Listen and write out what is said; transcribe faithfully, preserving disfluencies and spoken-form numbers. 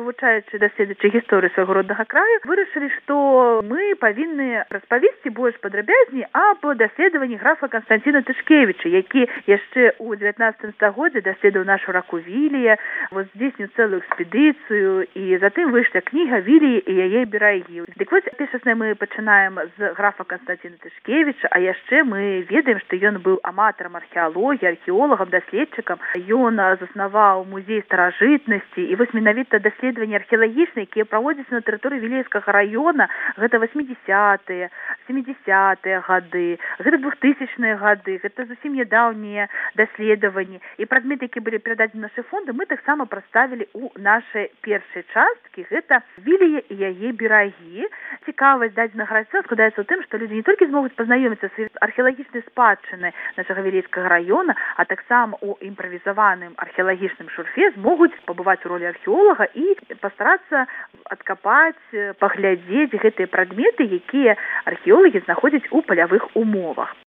навучаючы даследчы гісторыі свайго роднага краю, вырашылі, што мы павінны распавесці больш падрабязней аб даследаванні графа Канстанціна Тышкевіча, які яшчэ ў дзевятнаццатым стагоддзі даследаваў нашу раку Вілія, вось здзейсніў цэлую экспедыцыю, і затым выйшла кніга «Вілія і яе берагі». Дык вось першасна мы пачынаем з графа Канстанціна Тышкевіча, а яшчэ мы ведаем, што ён быў аматарам археалогіі, археолагам, даследчыкам. Ён заснаваў музей старажытнасці, і вось менавіта даследаванні археалагічныя, якія праводзяцца на тэрыторыі Вілейскага раёна, гэта васьмідзясятыя, сямідзясятыя гады, гэта двухтысячныя гады, гэта зусім нядаўнія даследаванні. І прадметы, якія былі перададзены нашы фонды, мы таксама прадставілі ў нашай першай часткі, гэта Вілія і яе берагі. Цікавасць дадзенага раздзела складаецца ў тым, што людзі не толькі змогуць пазнаёміцца з археалагічнай спадчынай нашага Вілейскага раёна, а таксама ў імправізаваным археалагічным шурфе змогуць пабываць у ролі археолага і пастарацца адкапаць, паглядзець гэтыя прадметы, якія археолагі знаходзяць у палявых умовах.